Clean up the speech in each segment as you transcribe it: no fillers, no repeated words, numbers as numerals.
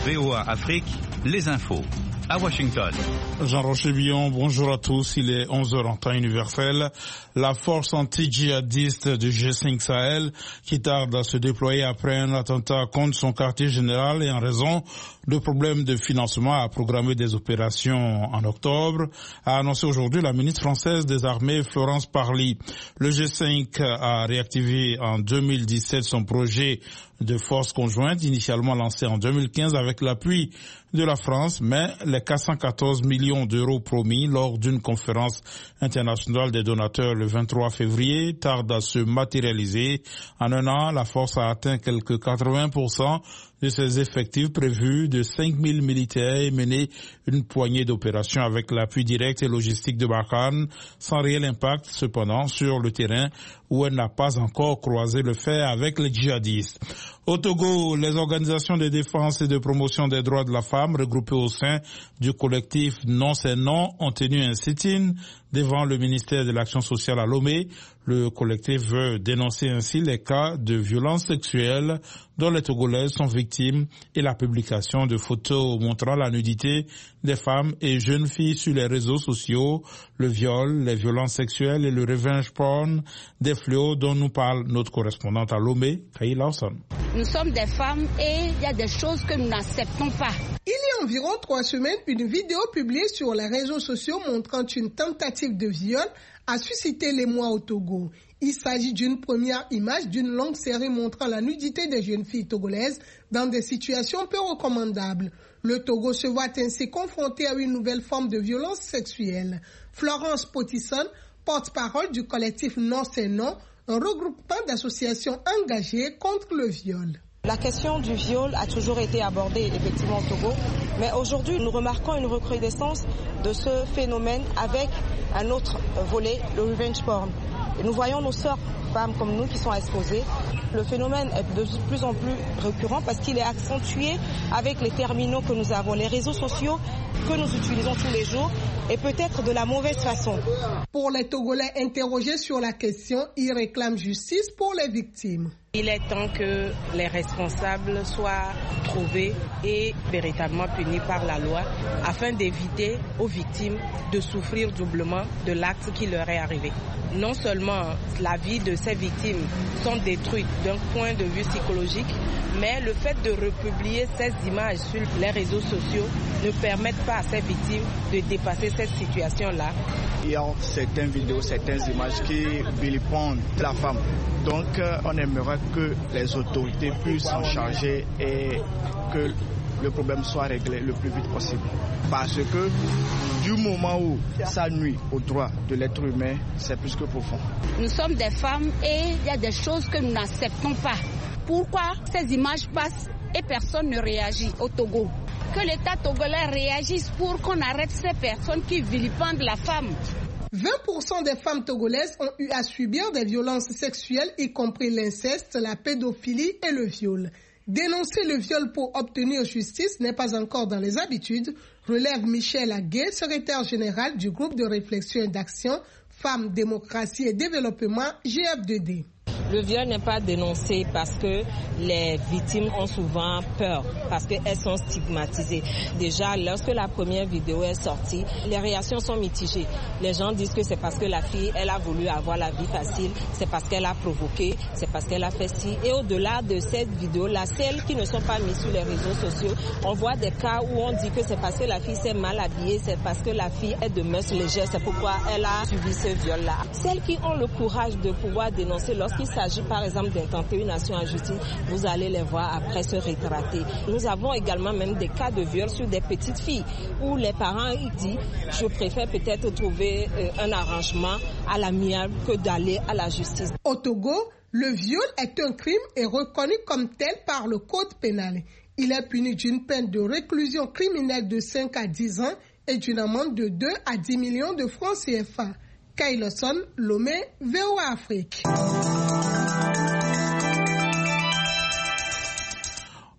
VOA Afrique, les infos. À Washington. Jean-Rocher Billon, bonjour à tous. Il est 11h en temps universel. La force anti-djihadiste du G5 Sahel, qui tarde à se déployer après un attentat contre son quartier général et en raison de problèmes de financement, a programmé des opérations en octobre, a annoncé aujourd'hui la ministre française des Armées, Florence Parly. Le G5 a réactivé en 2017 son projet de force conjointe, initialement lancé en 2015 avec l'appui de la France, mais les 414 millions d'euros promis lors d'une conférence internationale des donateurs le 23 février tardent à se matérialiser. En un an, la force a atteint quelques 80% de ses effectifs prévus de 5000 militaires et mené une poignée d'opérations avec l'appui direct et logistique de Barkhane, sans réel impact cependant sur le terrain où elle n'a pas encore croisé le fer avec les djihadistes. Au Togo, les organisations de défense et de promotion des droits de la femme regroupées au sein du collectif Non c'est non ont tenu un sit-in devant le ministère de l'Action sociale à Lomé. Le collectif veut dénoncer ainsi les cas de violences sexuelles dont les Togolaises sont victimes et la publication de photos montrant la nudité des femmes et jeunes filles sur les réseaux sociaux, le viol, les violences sexuelles et le revenge porn, des fléaux dont nous parle notre correspondante à Lomé, Kaï Lawson. Nous sommes des femmes et il y a des choses que nous n'acceptons pas. Il y a environ 3 semaines, une vidéo publiée sur les réseaux sociaux montrant une tentative de viol a suscité l'émoi au Togo. Il s'agit d'une première image d'une longue série montrant la nudité des jeunes filles togolaises dans des situations peu recommandables. Le Togo se voit ainsi confronté à une nouvelle forme de violence sexuelle. Florence Potisson, porte-parole du collectif Non c'est non, un regroupement d'associations engagées contre le viol. La question du viol a toujours été abordée effectivement au Togo, mais aujourd'hui nous remarquons une recrudescence de ce phénomène avec un autre volet, le revenge porn. Et nous voyons nos sœurs femmes comme nous qui sont exposées. Le phénomène est de plus en plus récurrent parce qu'il est accentué avec les terminaux que nous avons, les réseaux sociaux que nous utilisons tous les jours et peut-être de la mauvaise façon. Pour les Togolais interrogés sur la question, ils réclament justice pour les victimes. Il est temps que les responsables soient trouvés et véritablement punis par la loi afin d'éviter aux victimes de souffrir doublement de l'acte qui leur est arrivé. Non seulement la vie de ces victimes sont détruites d'un point de vue psychologique, mais le fait de republier ces images sur les réseaux sociaux ne permettent pas à ces victimes de dépasser cette situation-là. Il y a certaines vidéos, certaines images qui vilipendent la femme. Donc on aimerait que les autorités puissent s'en charger et que le problème soit réglé le plus vite possible. Parce que du moment où ça nuit aux droits de l'être humain, c'est plus que profond. Nous sommes des femmes et il y a des choses que nous n'acceptons pas. Pourquoi ces images passent et personne ne réagit au Togo? Que l'État togolais réagisse pour qu'on arrête ces personnes qui vilipendent la femme. 20% des femmes togolaises ont eu à subir des violences sexuelles, y compris l'inceste, la pédophilie et le viol. Dénoncer le viol pour obtenir justice n'est pas encore dans les habitudes, relève Michel Aguet, secrétaire général du groupe de réflexion et d'action Femmes, Démocratie et Développement GF2D. Le viol n'est pas dénoncé parce que les victimes ont souvent peur, parce qu'elles sont stigmatisées. Déjà, lorsque la première vidéo est sortie, les réactions sont mitigées. Les gens disent que c'est parce que la fille, elle a voulu avoir la vie facile, c'est parce qu'elle a provoqué, c'est parce qu'elle a fait ci. Et au-delà de cette vidéo-là, celles qui ne sont pas mises sur les réseaux sociaux, on voit des cas où on dit que c'est parce que la fille s'est mal habillée, c'est parce que la fille est de mœurs légères, c'est pourquoi elle a subi ce viol-là. Celles qui ont le courage de pouvoir dénoncer lorsqu'il s'agit par exemple d'intenter une action en justice, vous allez les voir après se rétrater. Nous avons également même des cas de viol sur des petites filles où les parents disent je préfère peut-être trouver un arrangement à l'amiable que d'aller à la justice. Au Togo, le viol est un crime et reconnu comme tel par le code pénal. Il est puni d'une peine de réclusion criminelle de 5 à 10 ans et d'une amende de 2 à 10 millions de francs CFA. Kaï Lawson, Lomé, VOA Afrique.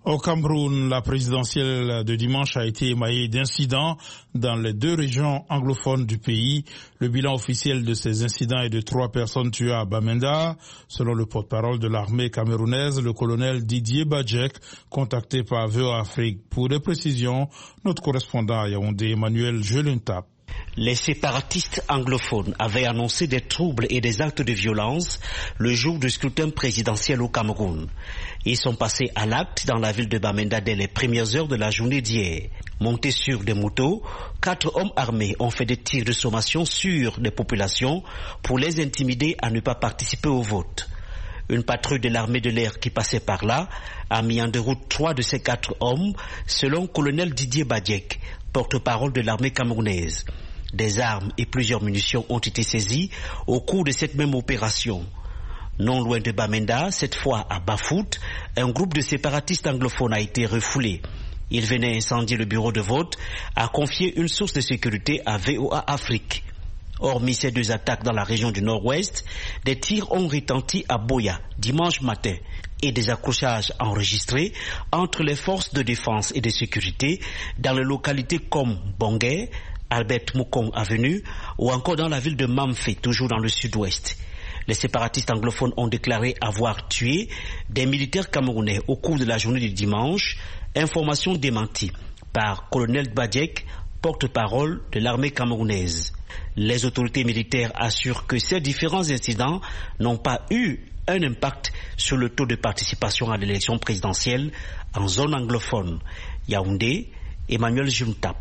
Au Cameroun, la présidentielle de dimanche a été émaillée d'incidents dans les 2 régions anglophones du pays. Le bilan officiel de ces incidents est de 3 personnes tuées à Bamenda. Selon le porte-parole de l'armée camerounaise, le colonel Didier Badjek, contacté par VOA Afrique. Pour des précisions, notre correspondant à Yaoundé, Emmanuel Jelentap. Les séparatistes anglophones avaient annoncé des troubles et des actes de violence le jour du scrutin présidentiel au Cameroun. Ils sont passés à l'acte dans la ville de Bamenda dès les premières heures de la journée d'hier. Montés sur des motos, 4 hommes armés ont fait des tirs de sommation sur des populations pour les intimider à ne pas participer au vote. Une patrouille de l'armée de l'air qui passait par là a mis en déroute 3 de ces 4 hommes, selon colonel Didier Badjek, porte-parole de l'armée camerounaise. Des armes et plusieurs munitions ont été saisies au cours de cette même opération. Non loin de Bamenda, cette fois à Bafout, un groupe de séparatistes anglophones a été refoulé. Il venait incendier le bureau de vote, a confié une source de sécurité à VOA Afrique. Hormis ces 2 attaques dans la région du Nord-Ouest, des tirs ont retenti à Boya dimanche matin et des accrochages enregistrés entre les forces de défense et de sécurité dans les localités comme Bongé, Albert Moukong Avenue ou encore dans la ville de Mamfé, toujours dans le sud-ouest. Les séparatistes anglophones ont déclaré avoir tué des militaires camerounais au cours de la journée du dimanche, information démentie par colonel Badjek, porte-parole de l'armée camerounaise. Les autorités militaires assurent que ces différents incidents n'ont pas eu un impact sur le taux de participation à l'élection présidentielle en zone anglophone. Yaoundé, Emmanuel Juntap,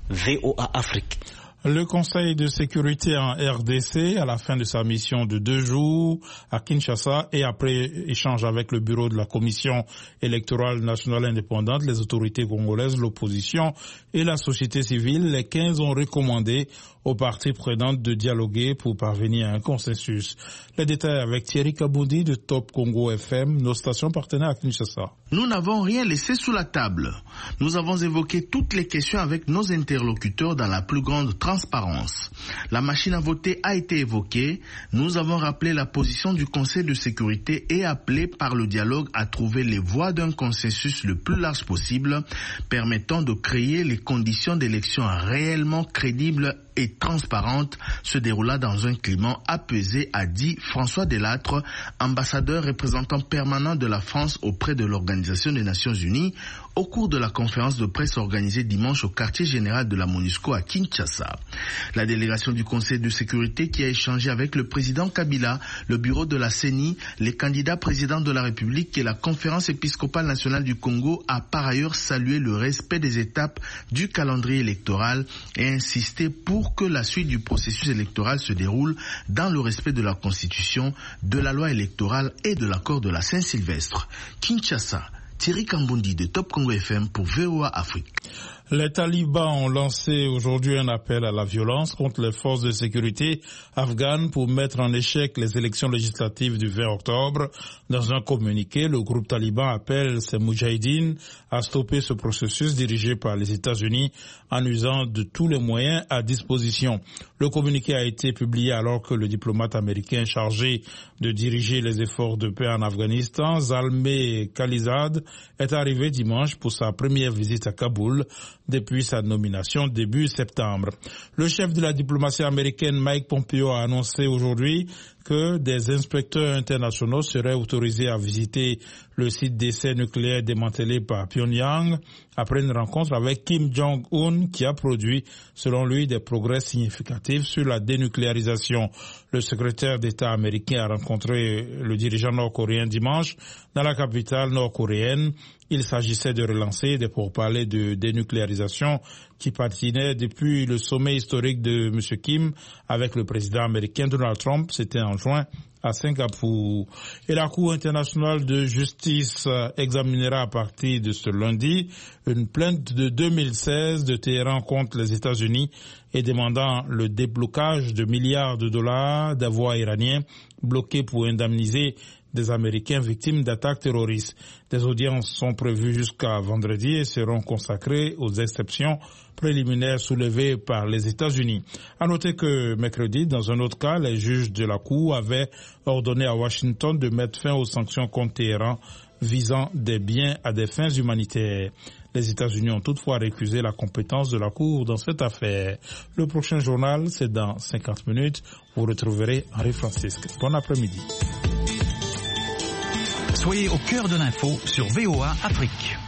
VOA Afrique. Le Conseil de sécurité en RDC, à la fin de sa mission de 2 jours à Kinshasa et après échange avec le bureau de la Commission électorale nationale indépendante, les autorités congolaises, l'opposition et la société civile, les 15 ont recommandé aux parties prenantes de dialoguer pour parvenir à un consensus. Les détails avec Thierry Kaboundi de Top Congo FM, nos stations partenaires à Kinshasa. Nous n'avons rien laissé sous la table. Nous avons évoqué toutes les questions avec nos interlocuteurs dans la plus grande transparence. La machine à voter a été évoquée. Nous avons rappelé la position du Conseil de sécurité et appelé par le dialogue à trouver les voies d'un consensus le plus large possible, permettant de créer les conditions d'élections réellement crédibles et transparente se déroula dans un climat apaisé, a dit François Delattre, ambassadeur représentant permanent de la France auprès de l'Organisation des Nations Unies, au cours de la conférence de presse organisée dimanche au quartier général de la MONUSCO à Kinshasa. La délégation du Conseil de sécurité qui a échangé avec le président Kabila, le bureau de la CENI, les candidats présidents de la République et la conférence épiscopale nationale du Congo a par ailleurs salué le respect des étapes du calendrier électoral et insisté pour que la suite du processus électoral se déroule dans le respect de la Constitution, de la loi électorale et de l'accord de la Saint-Sylvestre. Kinshasa, Thierry Kambundi de Top Congo FM pour VOA Afrique. Les talibans ont lancé aujourd'hui un appel à la violence contre les forces de sécurité afghanes pour mettre en échec les élections législatives du 20 octobre. Dans un communiqué, le groupe taliban appelle ses moudjahidines à stopper ce processus dirigé par les États-Unis en usant de tous les moyens à disposition. Le communiqué a été publié alors que le diplomate américain chargé de diriger les efforts de paix en Afghanistan, Zalmay Khalilzad, est arrivé dimanche pour sa première visite à Kaboul depuis sa nomination début septembre. Le chef de la diplomatie américaine Mike Pompeo a annoncé aujourd'hui que des inspecteurs internationaux seraient autorisés à visiter le site d'essai nucléaire démantelé par Pyongyang après une rencontre avec Kim Jong-un qui a produit, selon lui, des progrès significatifs sur la dénucléarisation. Le secrétaire d'État américain a rencontré le dirigeant nord-coréen dimanche dans la capitale nord-coréenne. Il s'agissait de relancer des pourparlers de dénucléarisation qui patinaient depuis le sommet historique de M. Kim avec le président américain Donald Trump. C'était en juin à Singapour. Et la Cour internationale de justice examinera à partir de ce lundi une plainte de 2016 de Téhéran contre les États-Unis et demandant le déblocage de milliards de dollars d'avoirs iraniens bloqués pour indemniser des Américains victimes d'attaques terroristes. Des audiences sont prévues jusqu'à vendredi et seront consacrées aux exceptions préliminaires soulevées par les États-Unis. À noter que mercredi, dans un autre cas, les juges de la Cour avaient ordonné à Washington de mettre fin aux sanctions contre Téhéran visant des biens à des fins humanitaires. Les États-Unis ont toutefois récusé la compétence de la Cour dans cette affaire. Le prochain journal, c'est dans 50 minutes. Vous retrouverez Henri Francisque. Bon après-midi. Soyez au cœur de l'info sur VOA Afrique.